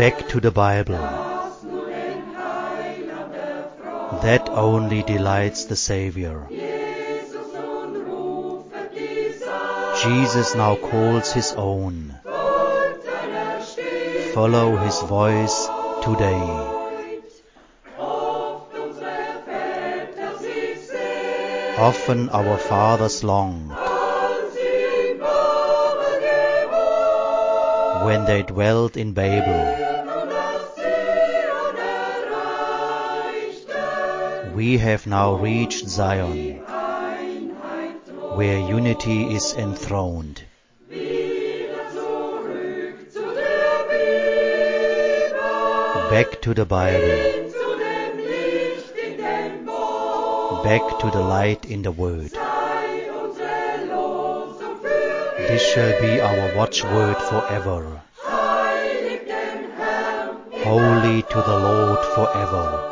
Back to the Bible. That only delights the Savior. Jesus now calls his own. Follow his voice today. Often our fathers longed when they dwelt in Babel. We have now reached Zion, where unity is enthroned. Back to the Bible. Back to the light in the Word. This shall be our watchword forever. Holy to the Lord forever.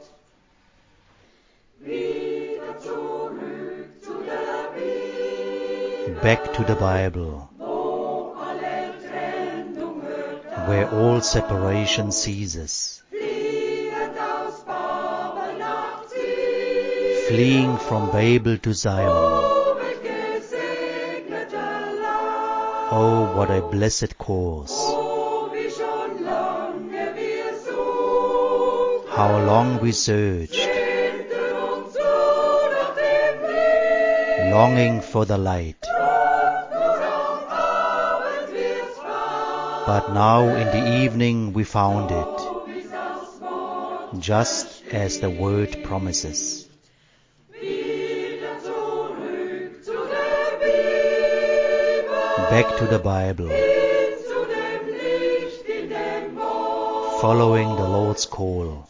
Back to the Bible, where all separation ceases. Fleeing from Babel to Zion. Oh, what a blessed course! How long we searched, longing for the light. But now in the evening we found it, just as the Word promises. Back to the Bible, following the Lord's call.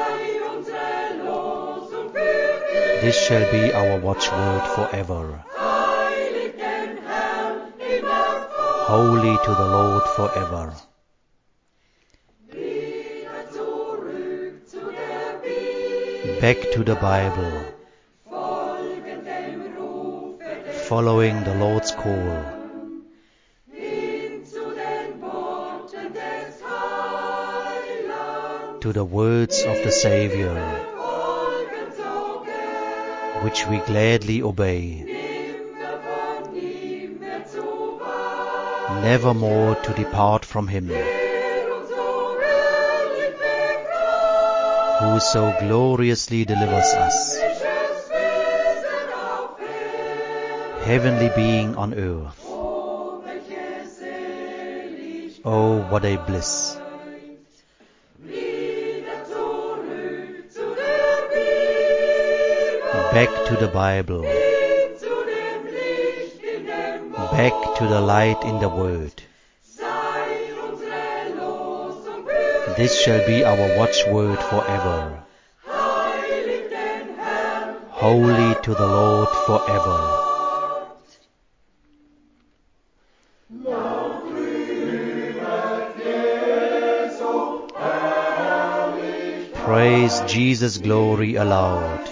This shall be our watchword forever. Holy to the Lord forever. Back to the Bible, following the Lord's call. To the words of the Savior, which we gladly obey, never more to depart from Him, who so gloriously delivers us, heavenly being on earth. Oh, what a bliss! Back to the Bible, back to the light in the Word. This shall be our watchword forever. Holy to the Lord forever. Praise Jesus' glory aloud.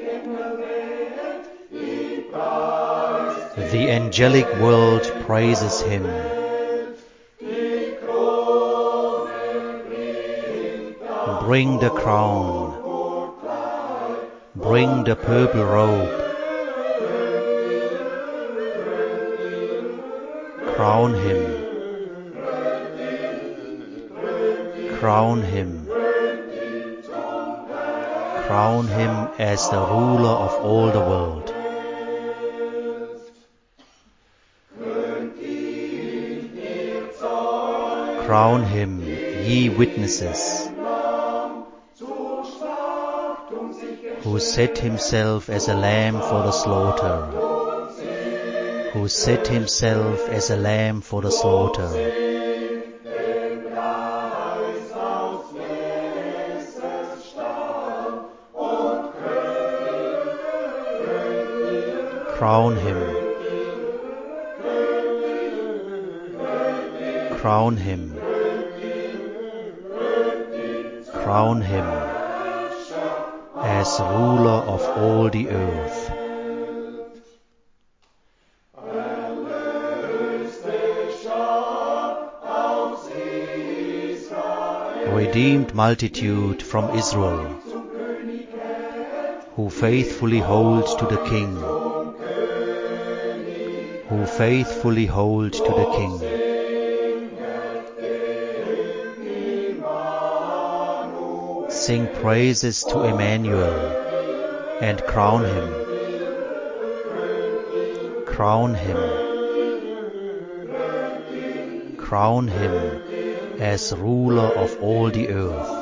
The angelic world praises Him. Bring the crown, bring the purple robe, crown Him, crown Him, crown Him as the ruler of all the world. Crown Him, ye witnesses, who set Himself as a lamb for the slaughter, who set Himself as a lamb for the slaughter. Crown Him, crown Him, crown Him as ruler of all the earth. redeemed multitude from Israel, who faithfully hold to the King, who faithfully hold to the King. Sing praises to Emmanuel and crown him, crown him, crown him as ruler of all the earth.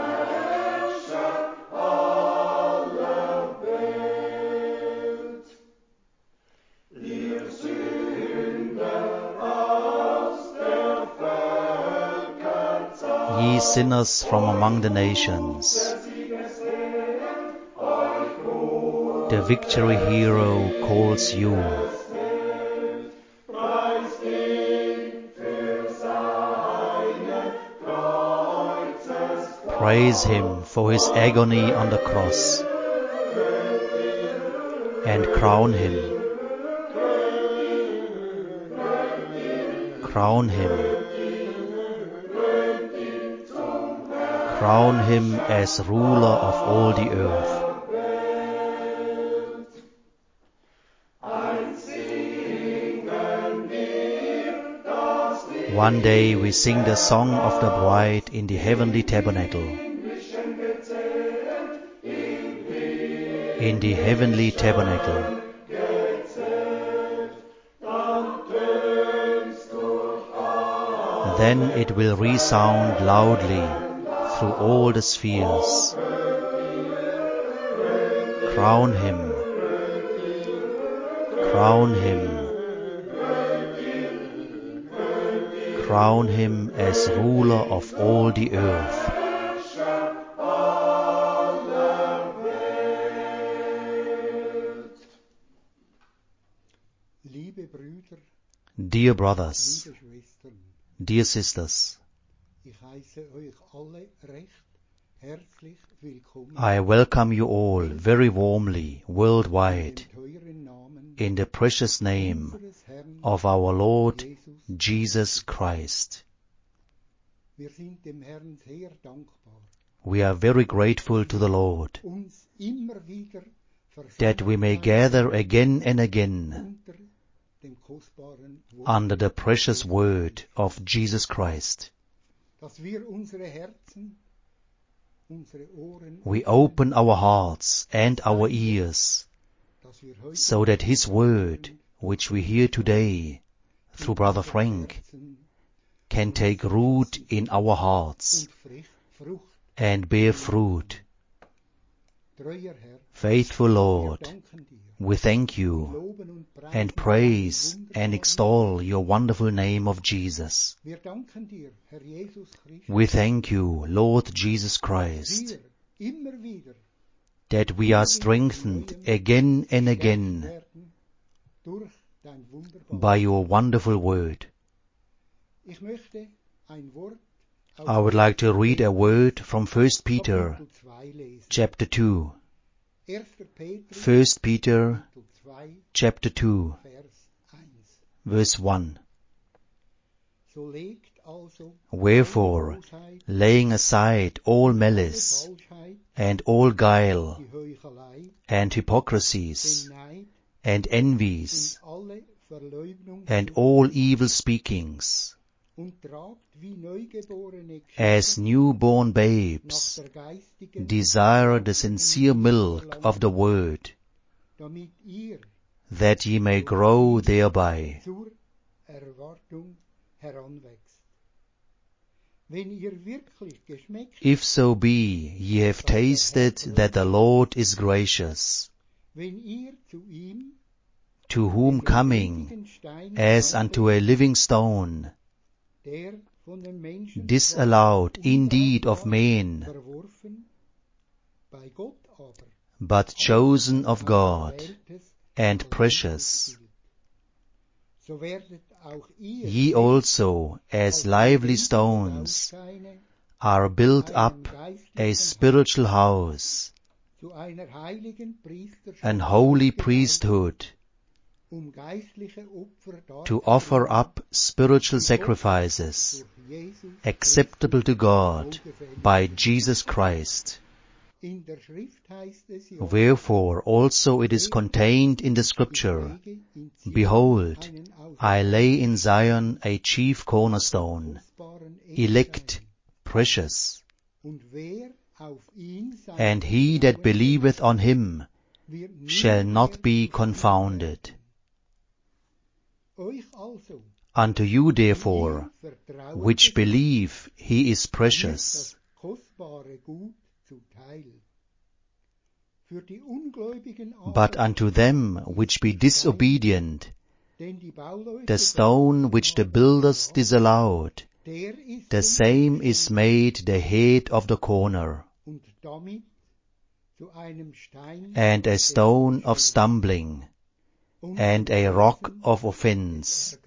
Ye sinners from among the nations, the victory hero calls you. Praise him for his agony on the cross, and crown him, crown him, crown him as ruler of all the earth. One day we sing the song of the bride in the heavenly tabernacle. In the heavenly tabernacle. Then it will resound loudly through all the spheres. Crown him, crown him, crown him as ruler of all the earth. Dear brothers, dear sisters, I welcome you all very warmly worldwide in the precious name of our Lord Jesus Christ. We are very grateful to the Lord that we may gather again and again under the precious word of Jesus Christ. We open our hearts and our ears so that His word, which we hear today through Brother Frank, can take root in our hearts and bear fruit. Faithful Lord, we thank you and praise and extol your wonderful name of Jesus. We thank you, Lord Jesus Christ, that we are strengthened again and again by your wonderful word. I would like to read a word from 1 Peter chapter 2. 1 Peter chapter 2, verse 1. Wherefore, laying aside all malice, and all guile, and hypocrisies, and envies, and all evil speakings, as newborn babes, desire the sincere milk of the word, that ye may grow thereby. If so be ye have tasted that the Lord is gracious, to whom coming as unto a living stone, disallowed indeed of men, but chosen of God, and precious, ye also, as lively stones, are built up a spiritual house, an holy priesthood, to offer up spiritual sacrifices acceptable to God by Jesus Christ. Wherefore also it is contained in the Scripture, Behold, I lay in Zion a chief cornerstone, elect, precious, and he that believeth on him shall not be confounded. Unto you therefore, which believe he is precious, but unto them which be disobedient, the stone which the builders disallowed, the same is made the head of the corner, and a stone of stumbling, and a rock of offense,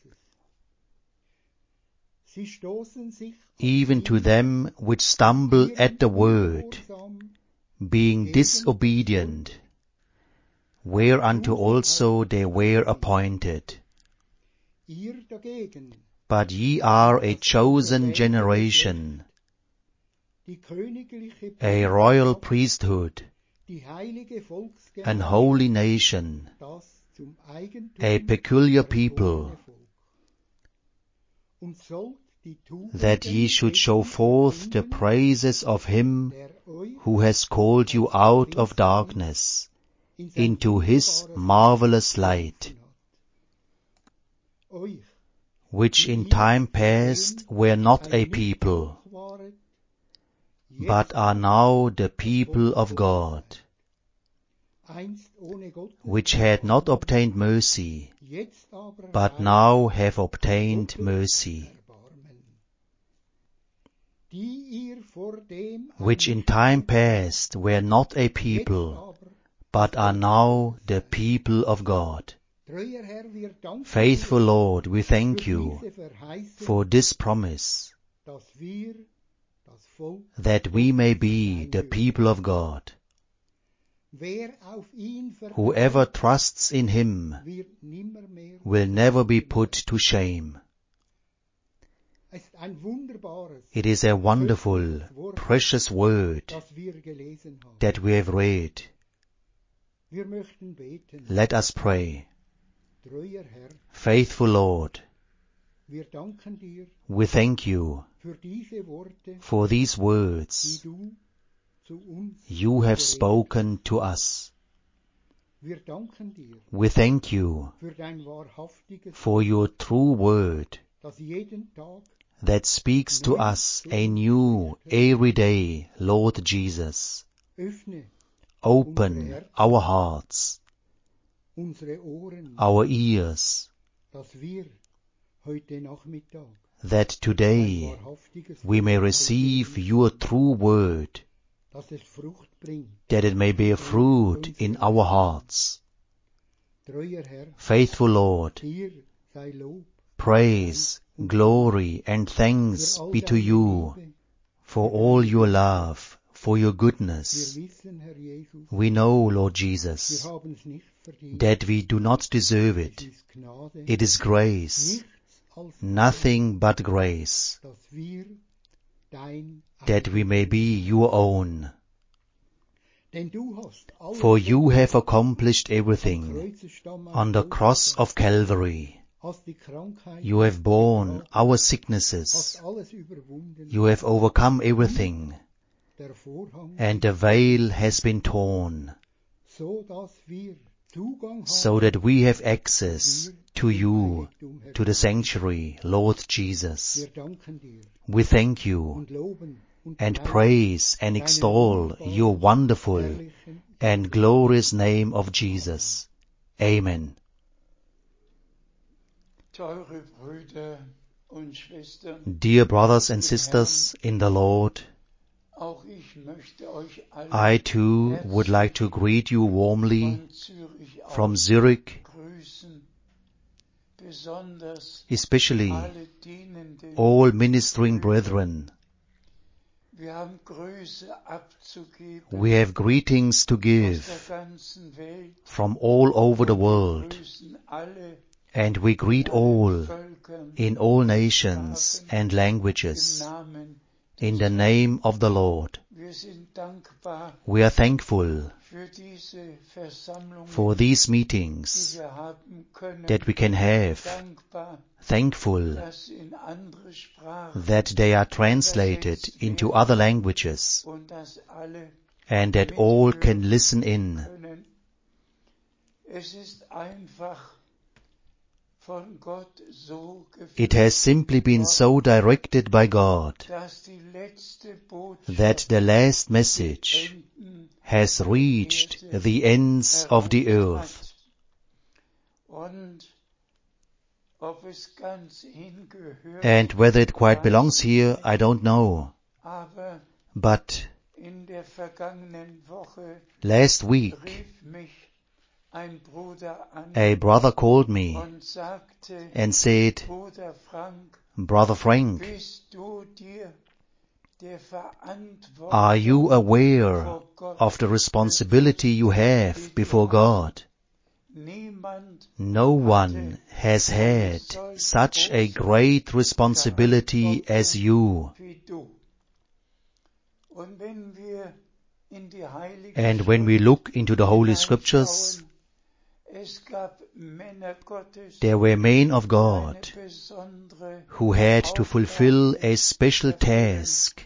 even to them which stumble at the word, being disobedient, whereunto also they were appointed. But ye are a chosen generation, a royal priesthood, an holy nation, a peculiar people, that ye should show forth the praises of him who has called you out of darkness into his marvelous light, which in time past were not a people, but are now the people of God, which had not obtained mercy, but now have obtained mercy, which in time past were not a people, but are now the people of God. Faithful Lord, we thank you for this promise, that we may be the people of God. Whoever trusts in him will never be put to shame. It is a wonderful, precious word that we have read. Let us pray. Faithful Lord, we thank you for these words you have spoken to us. We thank you for your true word that speaks to us anew every day, Lord Jesus. Open our hearts, our ears, that today we may receive your true word, that it may bear fruit in our hearts. Faithful Lord, praise, glory, and thanks be to you for all your love, for your goodness. We know, Lord Jesus, that we do not deserve it. It is grace, nothing but grace, that we may be your own. For you have accomplished everything on the cross of Calvary. You have borne our sicknesses. You have overcome everything, and the veil has been torn, so that we have access to you, to the sanctuary, Lord Jesus. We thank you and praise and extol your wonderful and glorious name of Jesus. Amen. Dear brothers and sisters in the Lord, I too would like to greet you warmly from Zurich, especially all ministering brethren. We have greetings to give from all over the world, and we greet all in all nations and languages in the name of the Lord. We are thankful for these meetings that we can have, thankful that they are translated into other languages and that all can listen in. It has simply been so directed by God that the last message has reached the ends of the earth. And whether it quite belongs here, I don't know. But last week, a brother called me and said, "Brother Frank, are you aware of the responsibility you have before God? No one has had such a great responsibility as you." And when we look into the Holy Scriptures, there were men of God who had to fulfill a special task.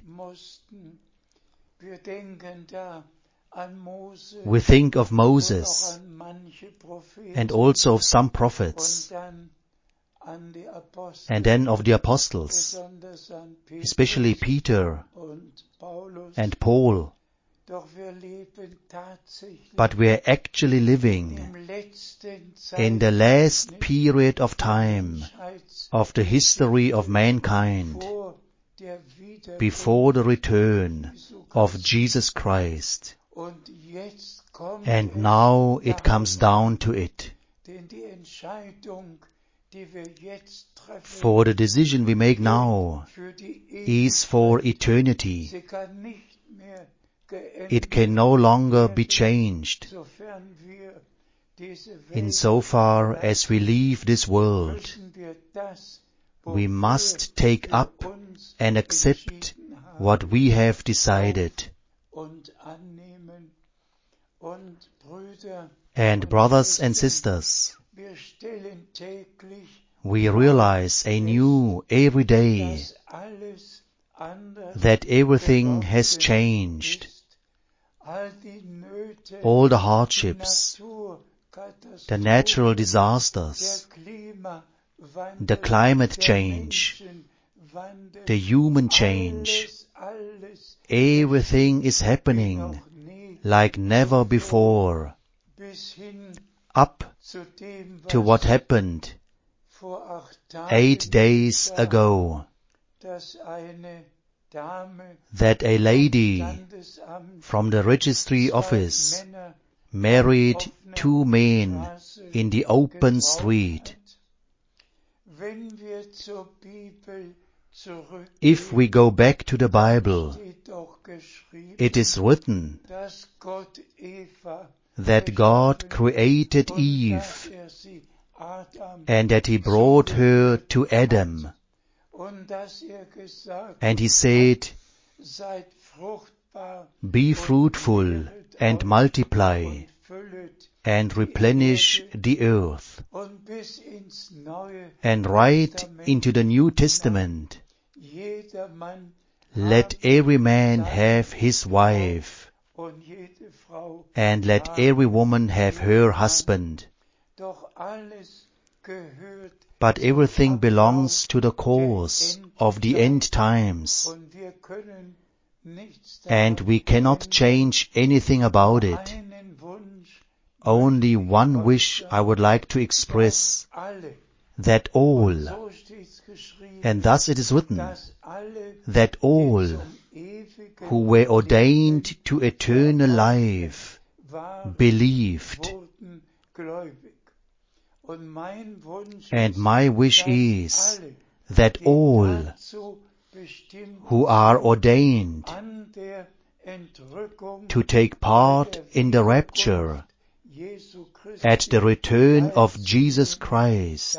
We think of Moses and also of some prophets, and then of the apostles, especially Peter and Paul. But we are actually living in the last period of time of the history of mankind before the return of Jesus Christ. And now it comes down to it. For the decision we make now is for eternity. It can no longer be changed. Insofar as we leave this world, we must take up and accept what we have decided. And brothers and sisters, we realize anew every day that everything has changed. All the hardships, the natural disasters, the climate change, the human change, everything is happening like never before, up to what happened 8 days ago, that a lady from the registry office married 2 men in the open street. If we go back to the Bible, it is written that God created Eve and that He brought her to Adam. And He said, "Be fruitful and multiply and replenish the earth." And right into the New Testament, "Let every man have his wife, and let every woman have her husband." But everything belongs to the course of the end times, and we cannot change anything about it. Only one wish I would like to express, that all, and thus it is written, that all who were ordained to eternal life believed. And my wish is that all who are ordained to take part in the rapture at the return of Jesus Christ,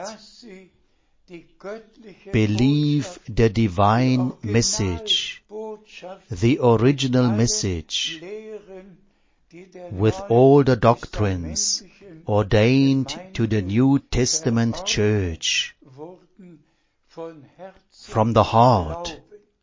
believe the divine message, the original message, with all the doctrines ordained to the New Testament church from the heart,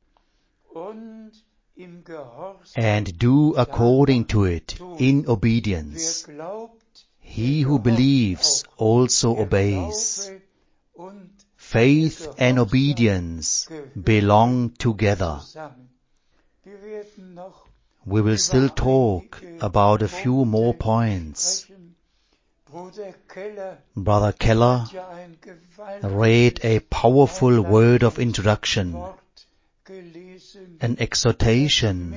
and do according to it in obedience. He who believes also obeys. Faith and obedience belong together. We will still talk about a few more points. Brother Keller read a powerful word of introduction, an exhortation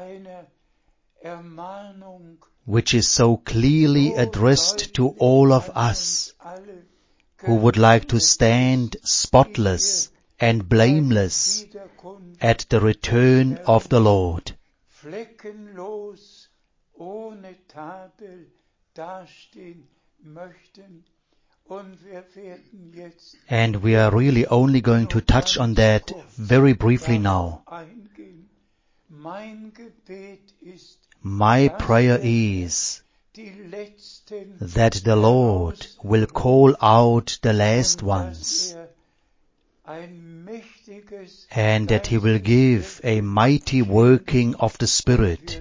which is so clearly addressed to all of us who would like to stand spotless and blameless at the return of the Lord. And we are really only going to touch on that very briefly now. My prayer is that the Lord will call out the last ones, and that He will give a mighty working of the Spirit,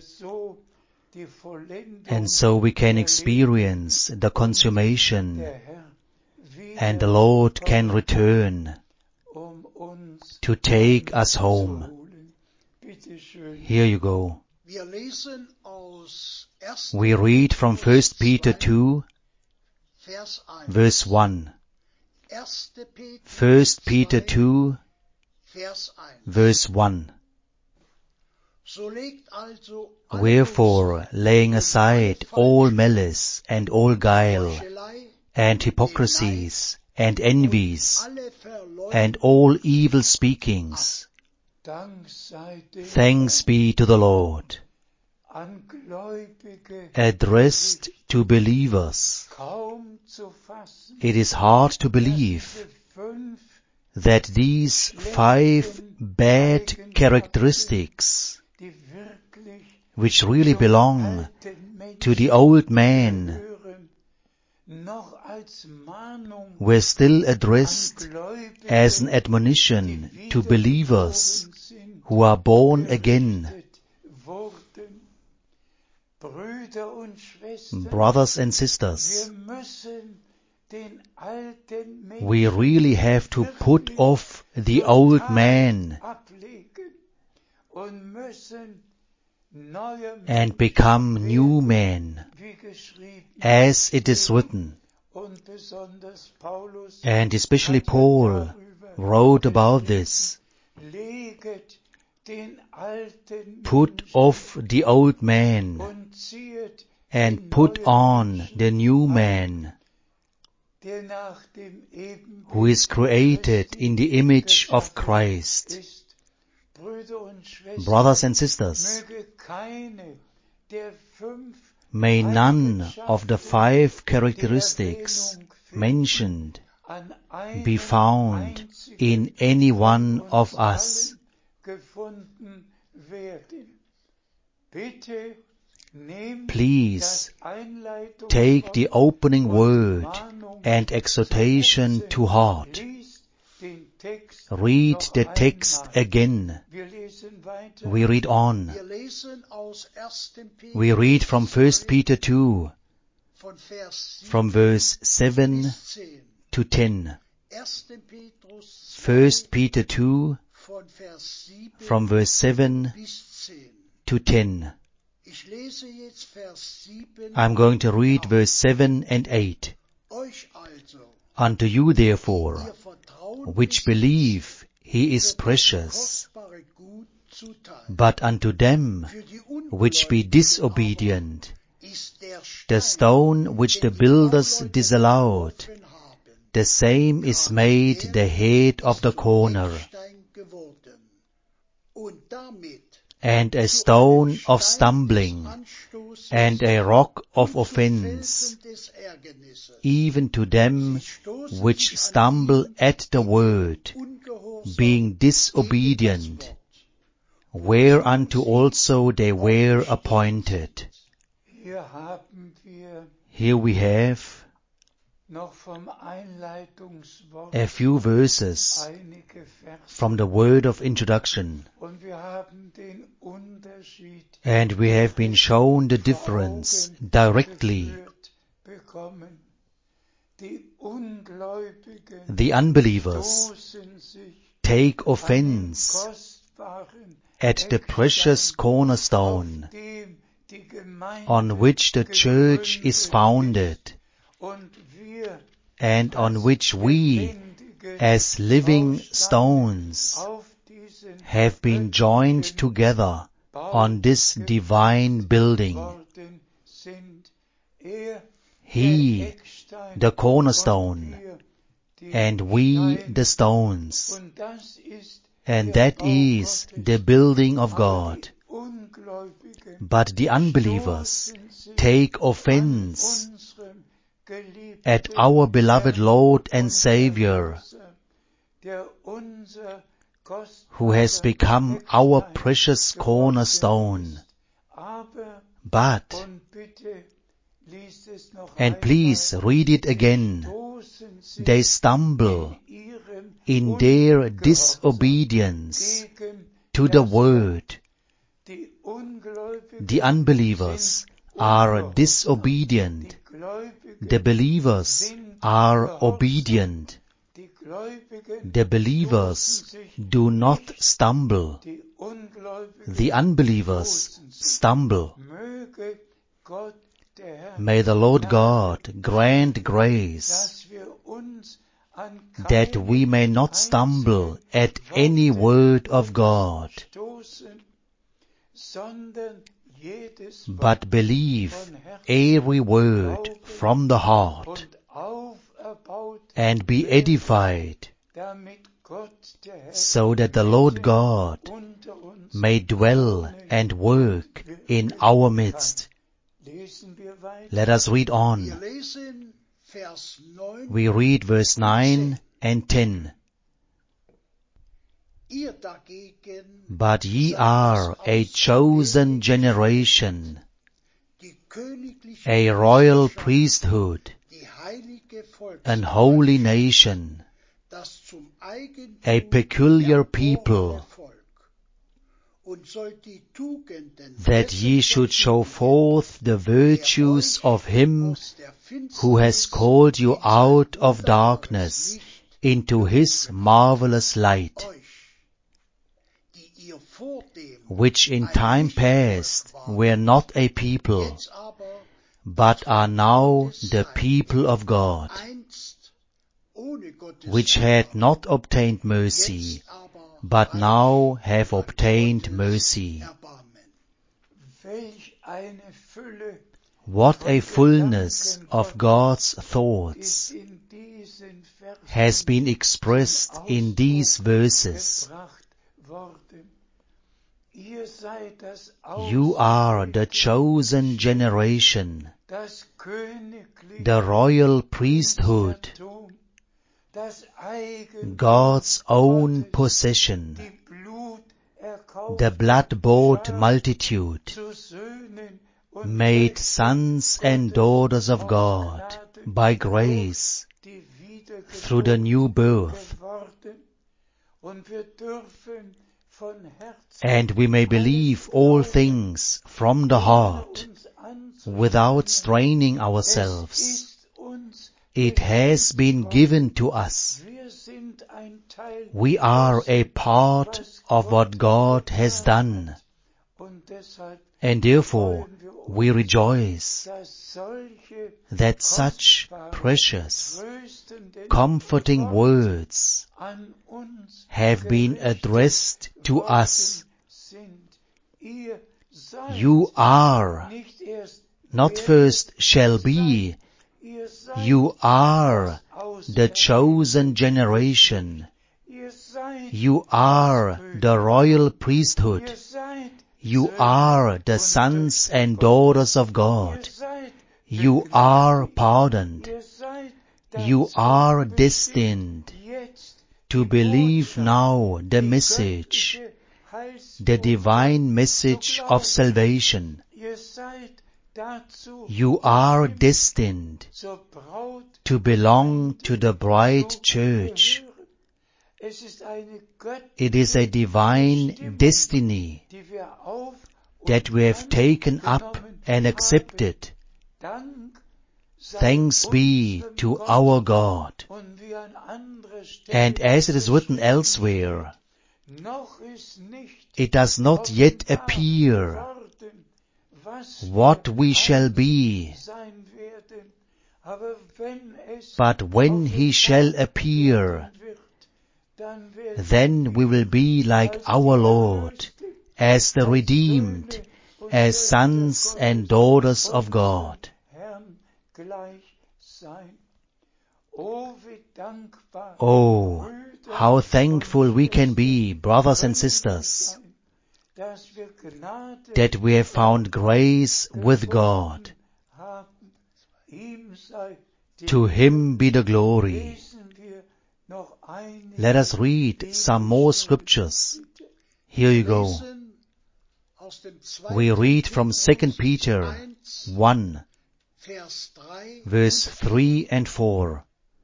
and so we can experience the consummation, and the Lord can return to take us home. Here you go. We read from 1 Peter 2, verse 1. 1 Peter 2, verse 1. Wherefore, laying aside all malice and all guile, and hypocrisies, and envies, and all evil speakings, thanks be to the Lord, addressed to believers. It is hard to believe that these 5 bad characteristics, which really belong to the old man, were still addressed as an admonition to believers who are born again. Brothers and sisters, we really have to put off the old man and become new men, as it is written. And especially Paul wrote about this. Put off the old man and put on the new man, who is created in the image of Christ. Brothers and sisters, may none of the 5 characteristics mentioned be found in any one of us. Please take the opening word and exhortation to heart. Read the text again. We read on. We read from 1 Peter 2, from verse 7 to 10. 1 Peter 2, from verse 7 to 10. I'm going to read verse 7 and 8. Unto you therefore, which believe, He is precious. But unto them which be disobedient, the stone which the builders disallowed, the same is made the head of the corner, and a stone of stumbling, and a rock of offense, even to them which stumble at the word, being disobedient, whereunto also they were appointed. Here we have a few verses from the word of introduction, and we have been shown the difference directly. The unbelievers take offense at the precious cornerstone on which the church is founded, and on which we, as living stones, have been joined together on this divine building. He, the cornerstone, and we the stones, and that is the building of God. But the unbelievers take offense at our beloved Lord and Savior, who has become our precious cornerstone. But, and please read it again, they stumble in their disobedience to the word. The unbelievers are disobedient. The believers are obedient. The believers do not stumble. The unbelievers stumble. May the Lord God grant grace that we may not stumble at any word of God, but believe every word from the heart, and be edified, so that the Lord God may dwell and work in our midst. Let us read on. We read verse 9 and 10. But ye are a chosen generation, a royal priesthood, an holy nation, a peculiar people, that ye should show forth the virtues of him who has called you out of darkness into his marvelous light, which in time past were not a people, but are now the people of God, which had not obtained mercy, but now have obtained mercy. What a fullness of God's thoughts has been expressed in these verses. You are the chosen generation, the royal priesthood, God's own possession, the blood-bought multitude, made sons and daughters of God by grace through the new birth. And we may believe all things from the heart without straining ourselves. It has been given to us. We are a part of what God has done, and therefore we rejoice that such precious, comforting words have been addressed to us. You are, not first shall be, you are the chosen generation. You are the royal priesthood. You are the sons and daughters of God. You are pardoned. You are destined to believe now the message, the divine message of salvation. You are destined to belong to the bride church. It is a divine destiny that we have taken up and accepted. Thanks be to our God. And as it is written elsewhere, it does not yet appear what we shall be, but when he shall appear, then we will be like our Lord, as the redeemed, as sons and daughters of God. Oh, how thankful we can be, brothers and sisters, that we have found grace with God. To Him be the glory. Let us read some more scriptures. Here you go. We read from 2 Peter 1, verse 3 and 4.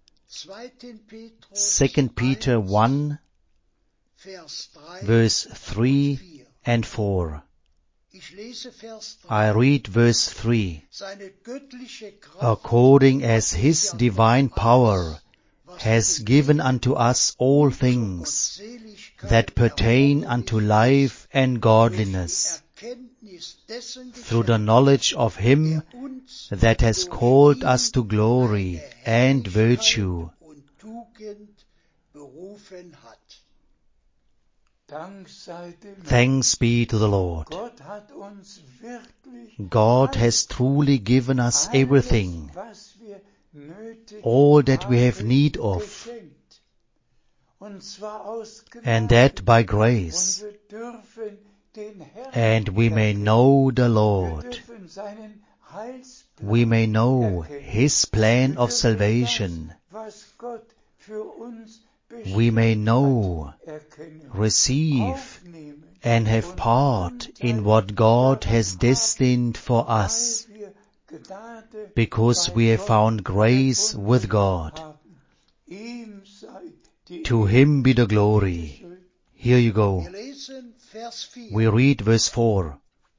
2 Peter 1, verse 3 and 4. I read verse 3. According as His divine power has given unto us all things that pertain unto life and godliness, through the knowledge of Him that has called us to glory and virtue. Thanks be to the Lord. God has truly given us everything, all that we have need of, and that by grace, and we may know the Lord. We may know His plan of salvation. We may know, receive, and have part in what God has destined for us, because we have found grace with God. To Him be the glory. Here you go. We read verse 4.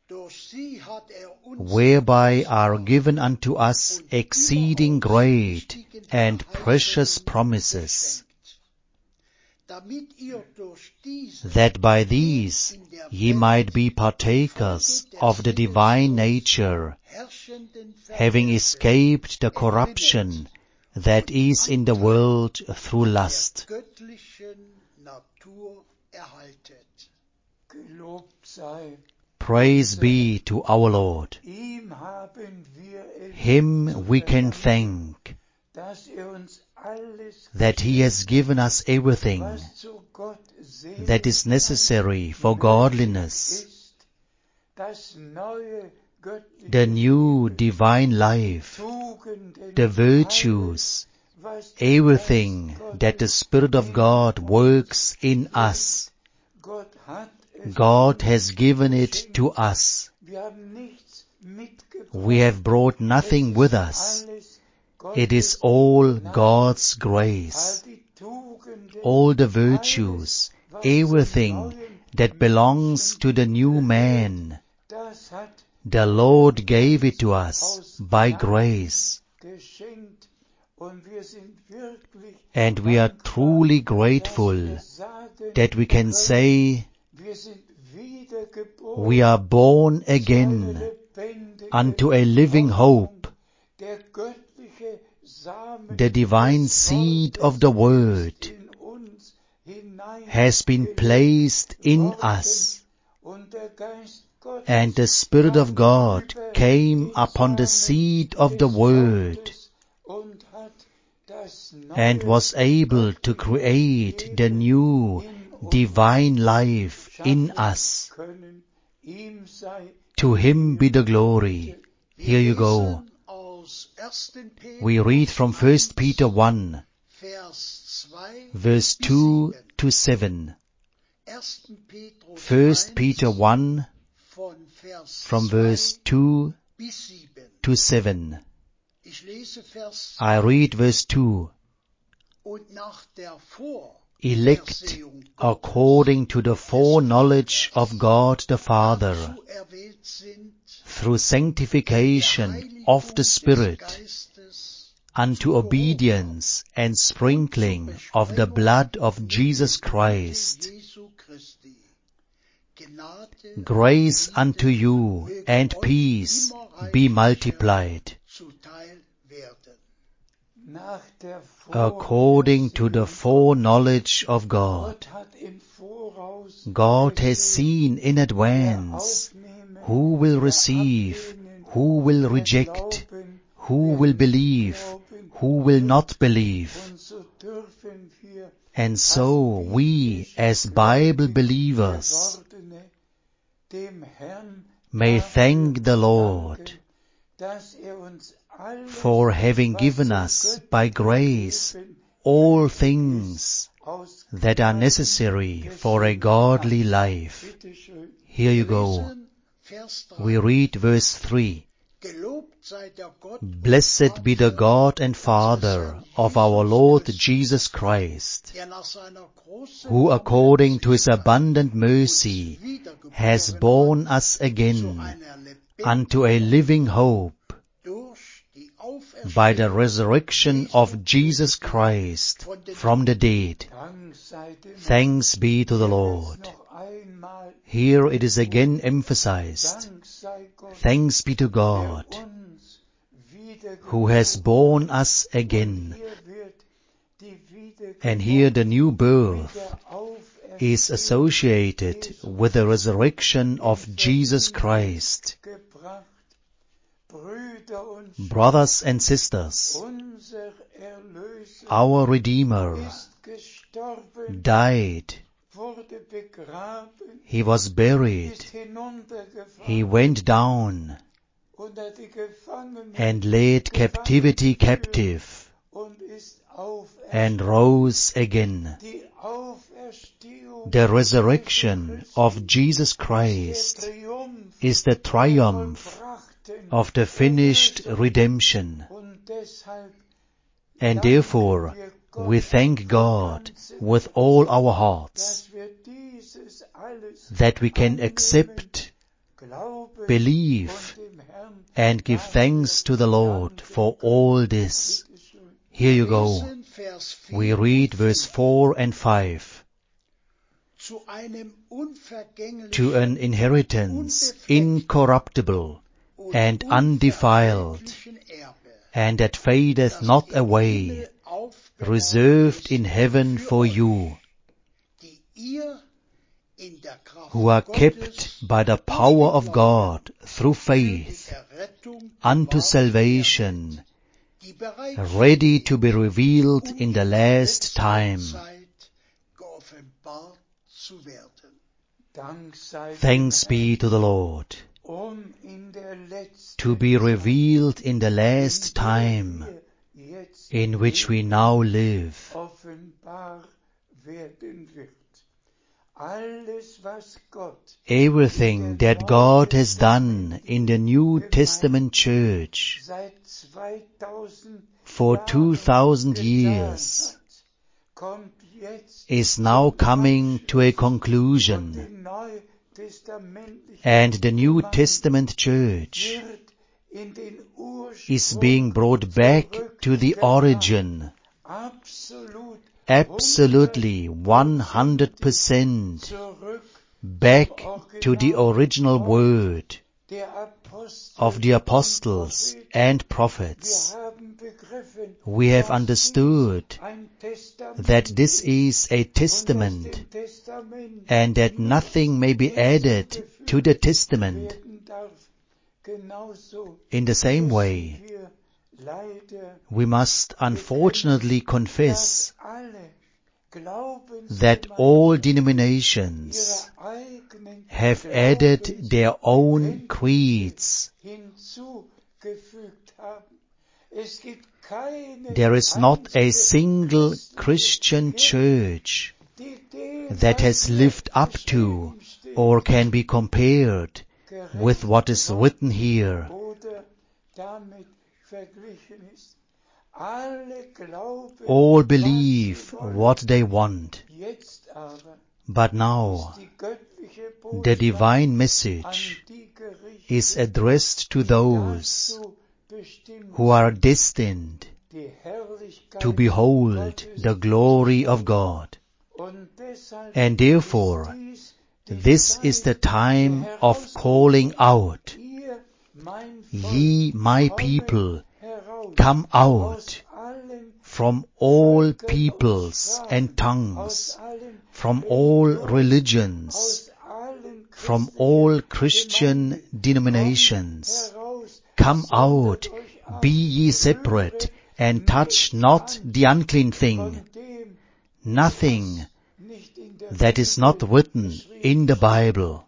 Whereby are given unto us exceeding great and precious promises, that by these ye might be partakers of the divine nature, having escaped the corruption that is in the world through lust. Praise be to our Lord. Him we can thank that He has given us everything that is necessary for godliness, the new divine life, the virtues, everything that the Spirit of God works in us. God has given it to us. We have brought nothing with us. It is all God's grace. All the virtues, everything that belongs to the new man, the Lord gave it to us by grace. And we are truly grateful that we can say, we are born again unto a living hope. The divine seed of the Word has been placed in us, and the Spirit of God came upon the seed of the Word and was able to create the new divine life in us. To Him be the glory. Here you go. We read from 1 Peter 1, verse 2 to 7. 1 Peter 1, from verse 2 to 7. I read verse 2. Elect according to the foreknowledge of God the Father, through sanctification of the Spirit, unto obedience and sprinkling of the blood of Jesus Christ. Grace unto you and peace be multiplied. According to the foreknowledge of God. God has seen in advance who will receive, who will reject, who will believe, who will not believe. And so we, as Bible believers, may thank the Lord for having given us by grace all things that are necessary for a godly life. Here you go. We read verse 3. Blessed be the God and Father of our Lord Jesus Christ, who according to His abundant mercy has borne us again unto a living hope by the resurrection of Jesus Christ from the dead. Thanks be to the Lord. Here it is again emphasized. Thanks be to God, who has borne us again. And here the new birth is associated with the resurrection of Jesus Christ. Brothers and sisters, our Redeemer died. He was buried. He went down and led captivity captive and rose again. The resurrection of Jesus Christ is the triumph of the finished redemption. And therefore, we thank God with all our hearts that we can accept, believe, and give thanks to the Lord for all this. Here you go. We read verse 4 and 5. To an inheritance incorruptible and undefiled, and that fadeth not away, reserved in heaven for you, who are kept by the power of God through faith unto salvation, ready to be revealed in the last time. Thanks be to the Lord. To be revealed in the last time in which we now live. Everything that God has done in the New Testament church for 2,000 years is now coming to a conclusion, and the New Testament church is being brought back to the origin, absolutely 100% back to the original word of the apostles and prophets. We have understood that this is a testament and that nothing may be added to the testament. In the same way, we must unfortunately confess that all denominations have added their own creeds. There is not a single Christian church that has lived up to or can be compared with what is written here. All believe what they want. But now, the divine message is addressed to those who are destined to behold the glory of God. And therefore, this is the time of calling out. Ye, my people, come out from all peoples and tongues, from all religions, from all Christian denominations. Come out, be ye separate, and touch not the unclean thing. Nothing that is not written in the Bible.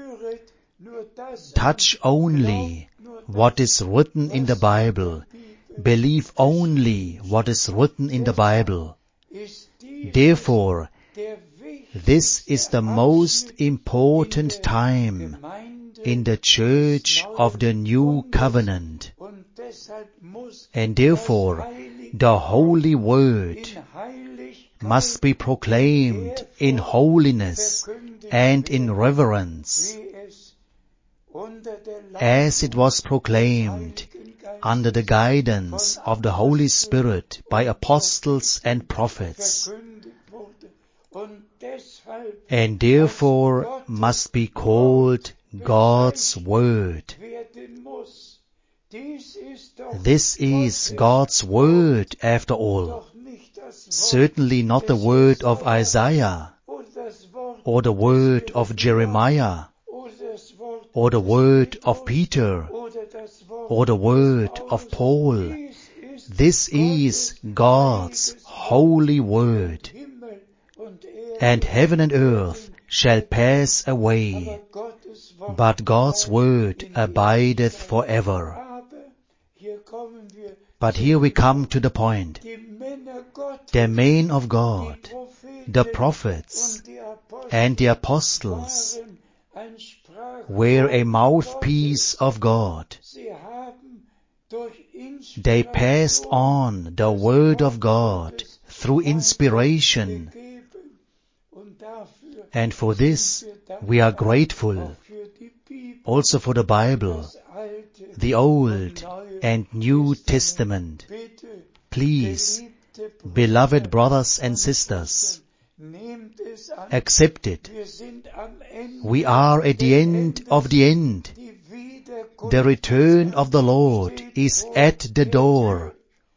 Touch only what is written in the Bible. Believe only what is written in the Bible. Therefore, this is the most important time in the Church of the New Covenant. And therefore, the Holy Word must be proclaimed in holiness and in reverence, as it was proclaimed under the guidance of the Holy Spirit by apostles and prophets, and therefore must be called God's Word. This is God's Word after all. Certainly not the word of Isaiah, or the word of Jeremiah, or the word of Peter, or the word of Paul. This is God's holy word. And heaven and earth shall pass away, but God's word abideth forever. But here we come to the point. The men of God, the prophets and the apostles, were a mouthpiece of God. They passed on the word of God through inspiration. And for this we are grateful. Also for the Bible, the Old and New Testament. Please, beloved brothers and sisters, accept it. We are at the end of the end. The return of the Lord is at the door.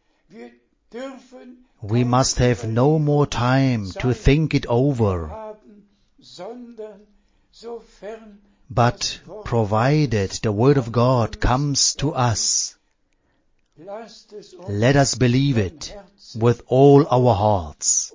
We must have no more time to think it over. But provided the Word of God comes to us, let us believe it with all our hearts,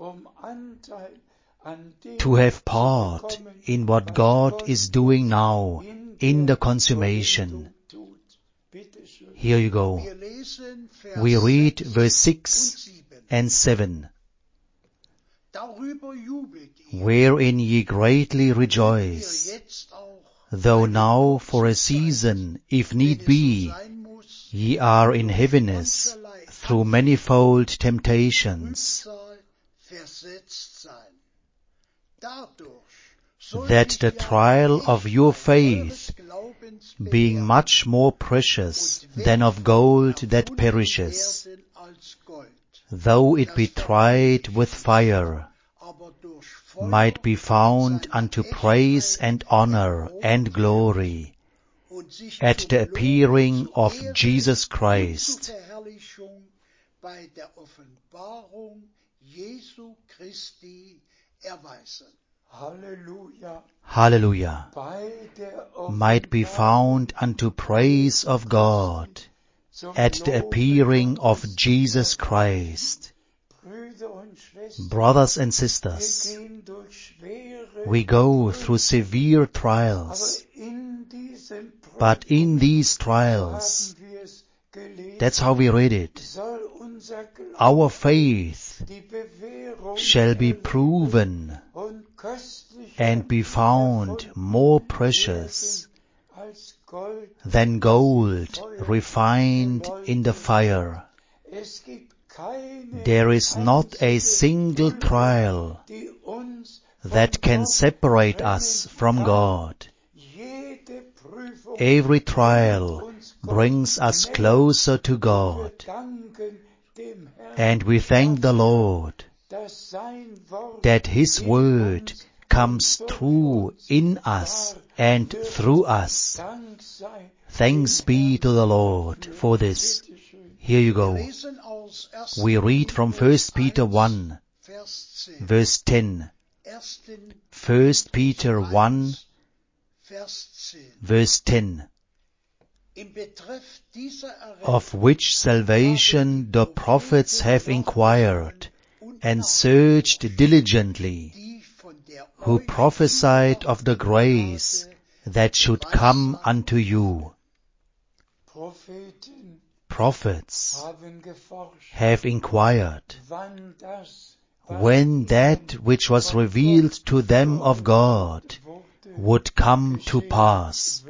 to have part in what God is doing now in the consummation. Here you go. We read verse 6 and 7. Wherein ye greatly rejoice, though now for a season, if need be, ye are in heaviness through manifold temptations, that the trial of your faith, being much more precious than of gold that perishes, though it be tried with fire, might be found unto praise and honor and glory at the appearing of Jesus Christ. Hallelujah. Might be found unto praise of God at the appearing of Jesus Christ. Brothers and sisters, we go through severe trials, but in these trials, that's how we read it, our faith shall be proven and be found more precious than gold refined in the fire. There is not a single trial that can separate us from God. Every trial brings us closer to God. And we thank the Lord that His Word comes through in us and through us. Thanks be to the Lord for this. Here you go. We read from 1 Peter 1, verse 10. 1 Peter 1, verse 10. Of which salvation the prophets have inquired and searched diligently, who prophesied of the grace that should come unto you. Prophets have inquired when that which was revealed to them of God would come to pass.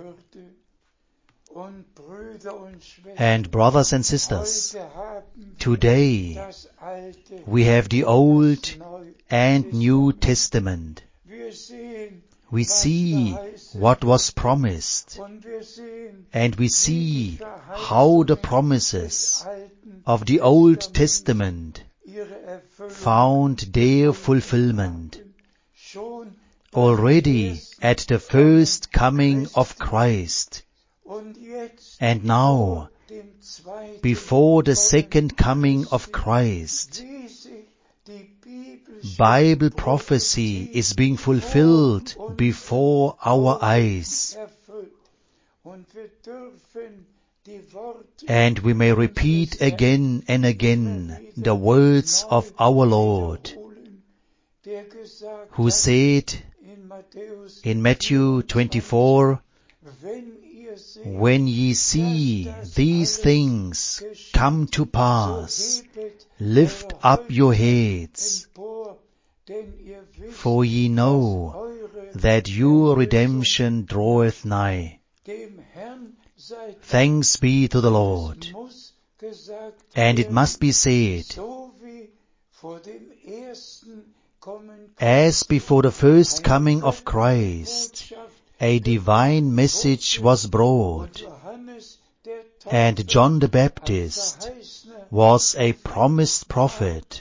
And brothers and sisters, today we have the Old and New Testament. We see what was promised, and we see how the promises of the Old Testament found their fulfillment. Already at the first coming of Christ, and now, before the second coming of Christ, Bible prophecy is being fulfilled before our eyes. And we may repeat again and again the words of our Lord, who said in Matthew 24, when ye see these things come to pass, lift up your heads, for ye know that your redemption draweth nigh. Thanks be to the Lord. And it must be said, as before the first coming of Christ, a divine message was brought, and John the Baptist was a promised prophet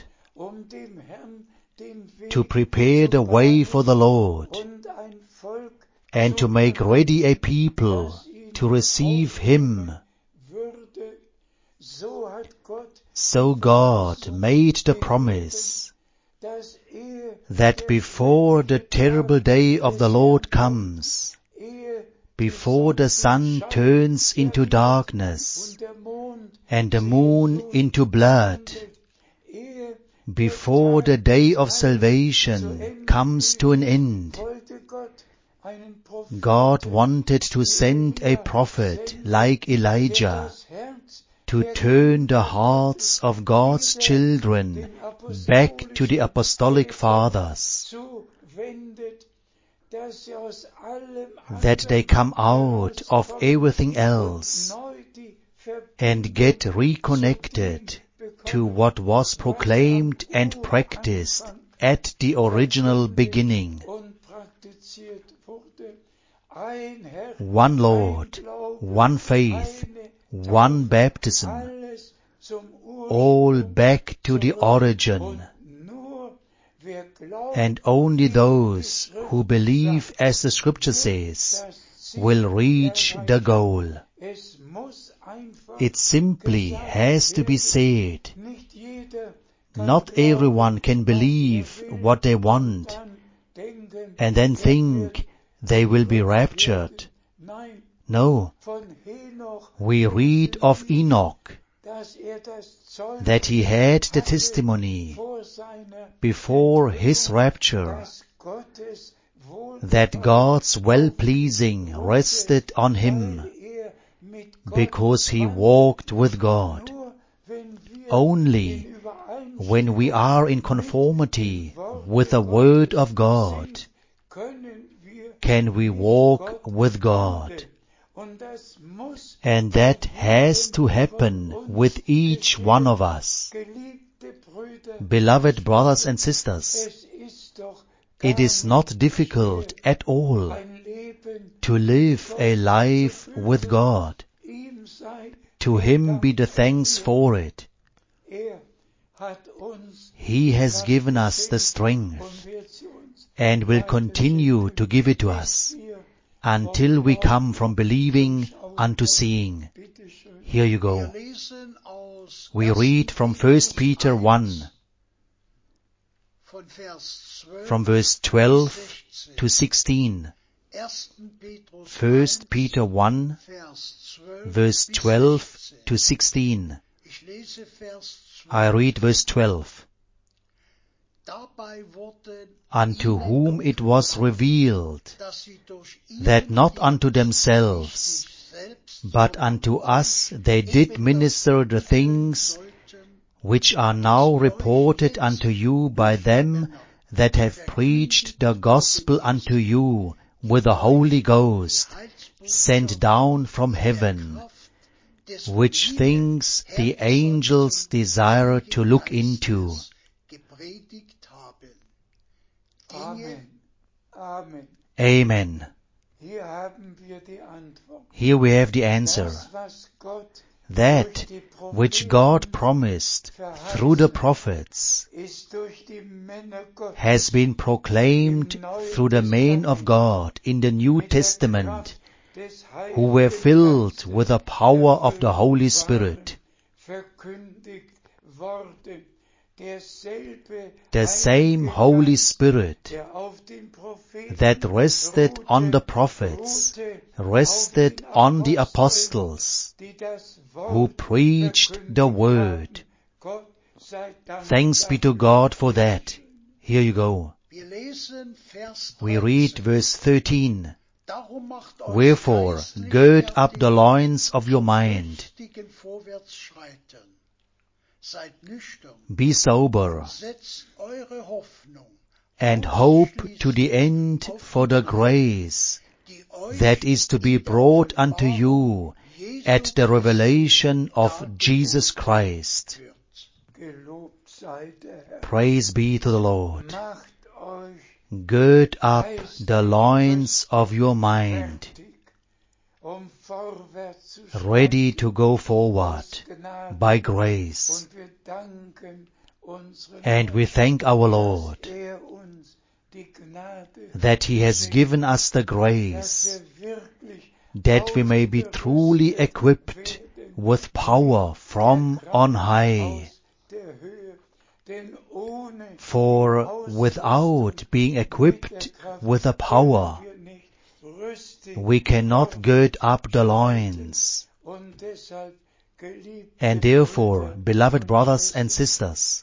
to prepare the way for the Lord and to make ready a people to receive Him. So God made the promise that before the terrible day of the Lord comes, before the sun turns into darkness and the moon into blood, before the day of salvation comes to an end, God wanted to send a prophet like Elijah to turn the hearts of God's children back to the apostolic fathers, that they come out of everything else and get reconnected to what was proclaimed and practiced at the original beginning. One Lord, one faith, one baptism, all back to the origin. And only those who believe, as the Scripture says, will reach the goal. It simply has to be said. Not everyone can believe what they want and then think they will be raptured. No. We read of Enoch, that he had the testimony before his rapture that God's well-pleasing rested on him because he walked with God. Only when we are in conformity with the Word of God can we walk with God. And that has to happen with each one of us. Beloved brothers and sisters, it is not difficult at all to live a life with God. To Him be the thanks for it. He has given us the strength and will continue to give it to us until we come from believing unto seeing. Here you go. We read from 1 Peter 1, from verse 12 to 16. 1 Peter 1, verse 12 to 16. I read verse 12. Unto whom it was revealed that not unto themselves, but unto us they did minister the things which are now reported unto you by them that have preached the gospel unto you with the Holy Ghost, sent down from heaven, which things the angels desire to look into. Amen. Here we have the answer. That which God promised through the prophets has been proclaimed through the men of God in the New Testament, who were filled with the power of the Holy Spirit. The same Holy Spirit that rested on the prophets, rested on the apostles, who preached the Word. Thanks be to God for that. Here you go. We read verse 13. Wherefore, gird up the loins of your mind. Be sober, and hope to the end for the grace that is to be brought unto you at the revelation of Jesus Christ. Praise be to the Lord. Gird up the loins of your mind, ready to go forward by grace. And we thank our Lord that He has given us the grace that we may be truly equipped with power from on high. For without being equipped with the power, we cannot gird up the loins. And therefore, beloved brothers and sisters,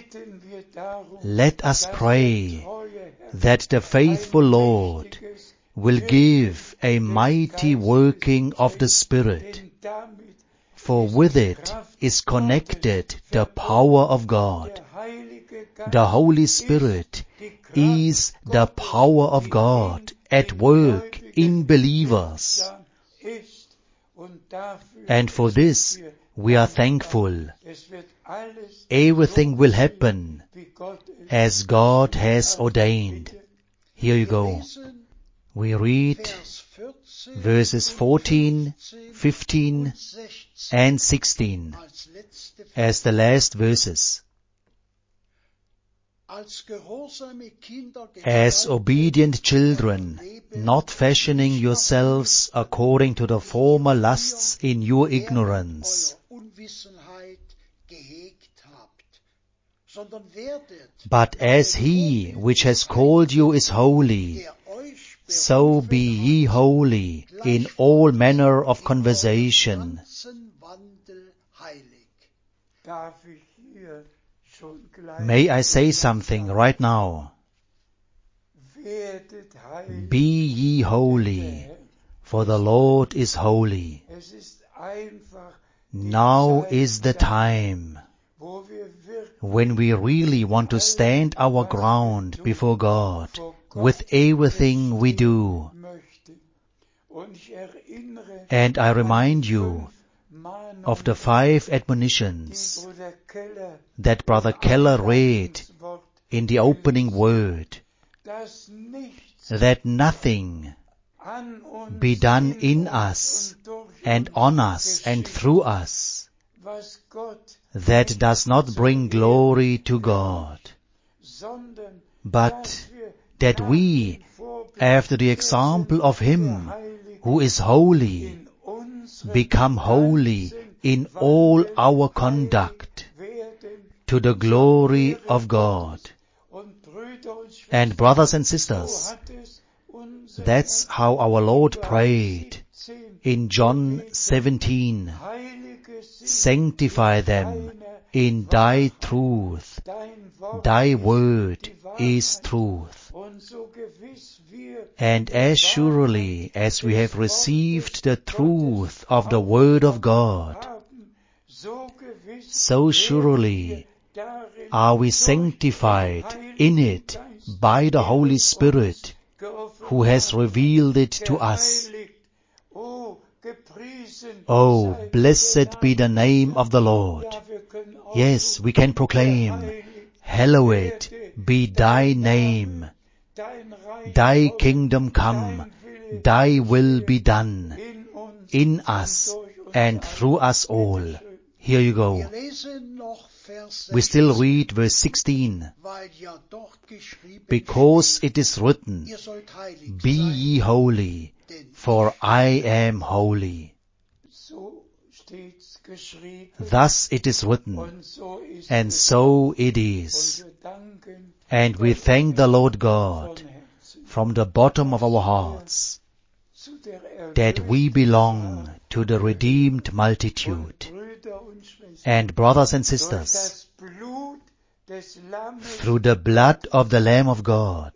let us pray that the faithful Lord will give a mighty working of the Spirit, for with it is connected the power of God. The Holy Spirit is the power of God at work in believers. And for this we are thankful. Everything will happen as God has ordained. Here you go. We read verses 14, 15 and 16 as the last verses. As obedient children, not fashioning yourselves according to the former lusts in your ignorance, but as He which has called you is holy, so be ye holy in all manner of conversation, May I say something right now? Be ye holy, for the Lord is holy. Now is the time when we really want to stand our ground before God with everything we do. And I remind you of the 5 admonitions that Brother Keller read in the opening word, that nothing be done in us and on us and through us that does not bring glory to God, but that we, after the example of Him who is holy, become holy in all our conduct to the glory of God. And brothers and sisters, that's how our Lord prayed in John 17. Sanctify them in thy truth. Thy word is truth. And as surely as we have received the truth of the word of God, so surely are we sanctified in it by the Holy Spirit, who has revealed it to us. Oh, blessed be the name of the Lord. Yes, we can proclaim, hallowed be thy name. Thy kingdom come, thy will be done in us and through us all. Here you go. We still read verse 16. Because it is written, be ye holy, for I am holy. Thus it is written, and so it is. And we thank the Lord God from the bottom of our hearts that we belong to the redeemed multitude. And brothers and sisters, through the blood of the Lamb of God,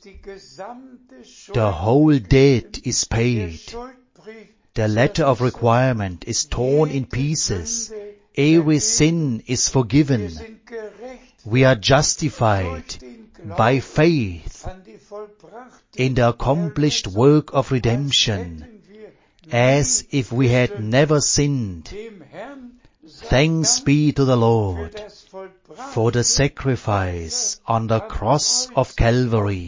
the whole debt is paid. The letter of requirement is torn in pieces. Every sin is forgiven. We are justified by faith in the accomplished work of redemption, as if we had never sinned. Thanks be to the Lord for the sacrifice on the cross of Calvary.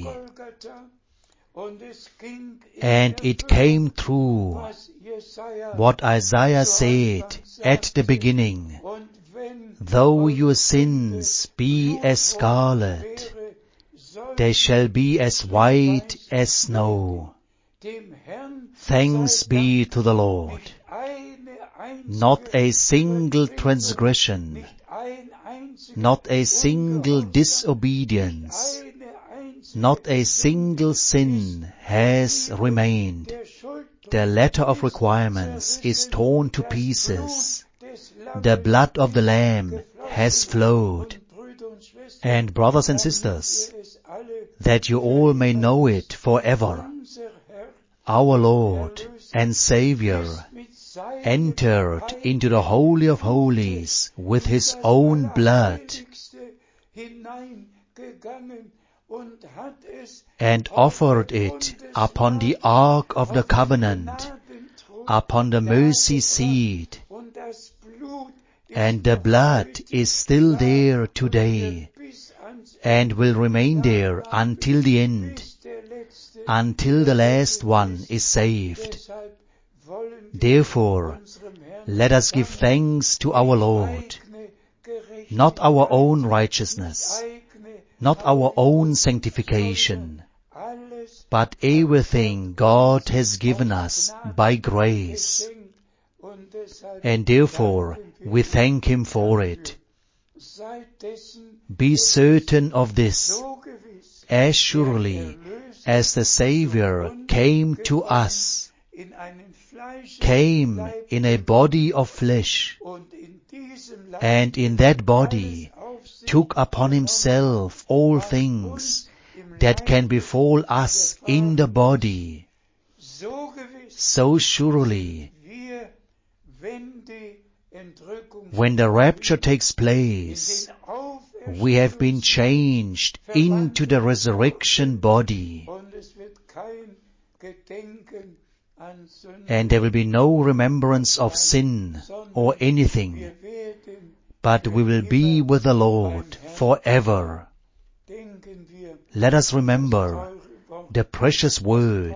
And it came true what Isaiah said at the beginning, though your sins be as scarlet, they shall be as white as snow. Thanks be to the Lord. Not a single transgression, not a single disobedience, not a single sin has remained. The letter of requirements is torn to pieces. The blood of the Lamb has flowed. And brothers and sisters, that you all may know it forever, our Lord and Savior entered into the Holy of Holies with His own blood and offered it upon the Ark of the Covenant, upon the mercy seat. And the blood is still there today and will remain there until the end, until the last one is saved. Therefore, let us give thanks to our Lord, not our own righteousness, not our own sanctification, but everything God has given us by grace. And therefore, we thank Him for it. Be certain of this, as surely as the Savior came to us, came in a body of flesh, and in that body took upon himself all things that can befall us in the body, so surely, when the rapture takes place, we have been changed into the resurrection body, and there will be no remembrance of sin or anything, but we will be with the Lord forever. Let us remember the precious word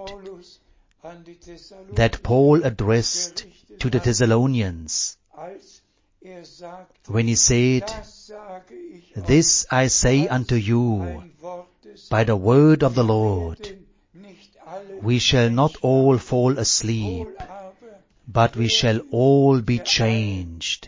that Paul addressed to the Thessalonians when he said, "This I say unto you by the word of the Lord, we shall not all fall asleep, but we shall all be changed."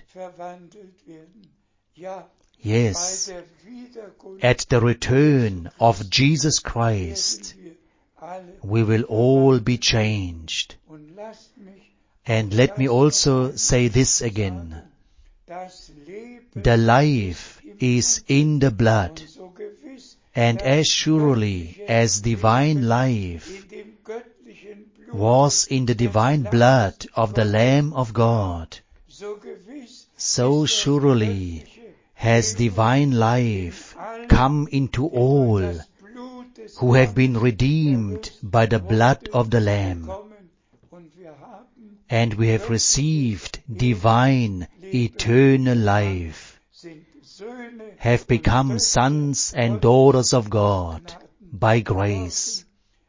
Yes, at the return of Jesus Christ, we will all be changed. And let me also say this again. The life is in the blood, and as surely as divine life was in the divine blood of the Lamb of God, so surely has divine life come into all who have been redeemed by the blood of the Lamb, and we have received divine eternal life, have become sons and daughters of God by grace,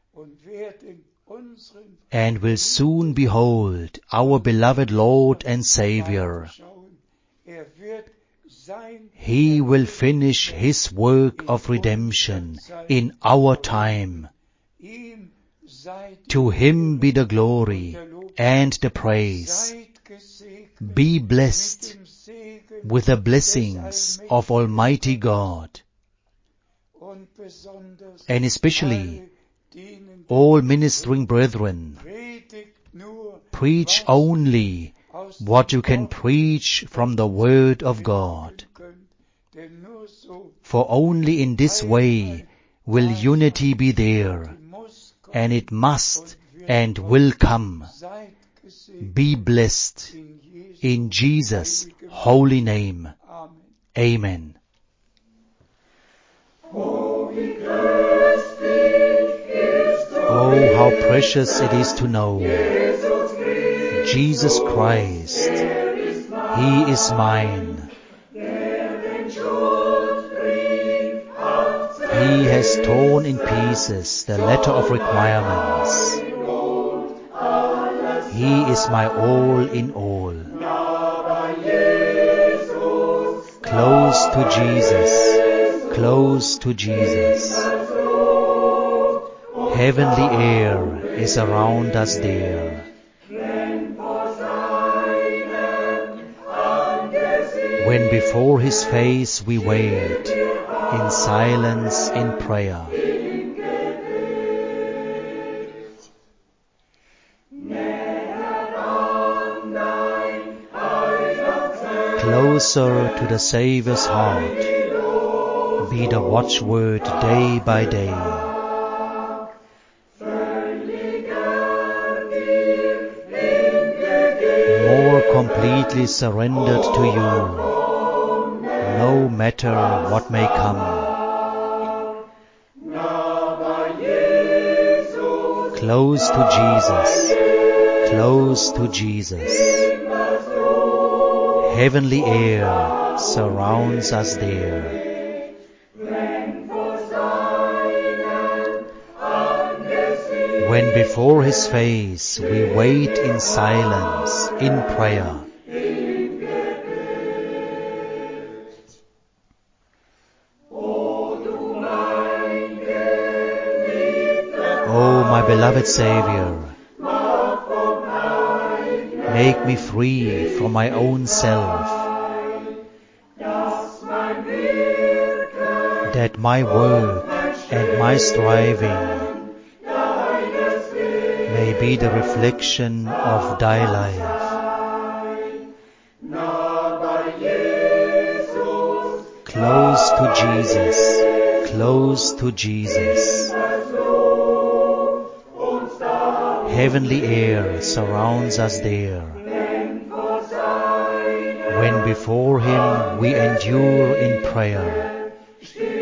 and will soon behold our beloved Lord and Savior. He will finish His work of redemption in our time. To Him be the glory and the praise. Be blessed with the blessings of Almighty God. And especially all ministering brethren, preach only what you can preach from the Word of God. For only in this way will unity be there, and it must and will come. Be blessed in Jesus' holy name. Amen. Oh, how precious it is to know Jesus Christ, He is mine. He has torn in pieces the letter of requirements. He is my all in all. Close to Jesus, close to Jesus. Heavenly air is around us there. When before His face we wait, in silence, in prayer. Closer to the Saviour's heart be the watchword day by day. More completely surrendered to you, no matter what may come. Close to Jesus, close to Jesus. Heavenly air surrounds us there. When before His face we wait in silence, in prayer. Oh, my beloved Savior, make me free from my own self, that my work and my striving may be the reflection of Thy life. close to Jesus, close to Jesus. Heavenly air surrounds us there. When before Him we endure in prayer,